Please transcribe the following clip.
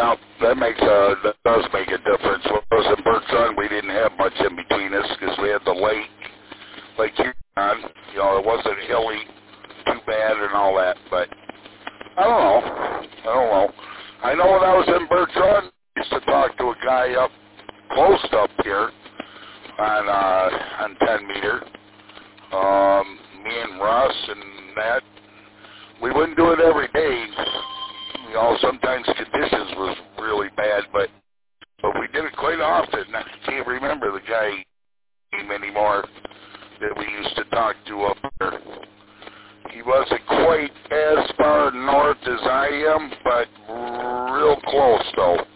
Yeah, that does make a difference. When I was in Bertrand, we didn't have much in between us because we had the Lake Huron. You know, it wasn't hilly too bad and all that, but I don't know. I know when I was in Bertrand, I used to talk to a guy up close up here on 10 meter. Me and Russ and that. We wouldn't do it every day. You know, sometimes conditions was really bad, but we did it quite often. I can't remember the guy anymore that we used to talk to up there. He wasn't quite as far north as I am, but real close, though.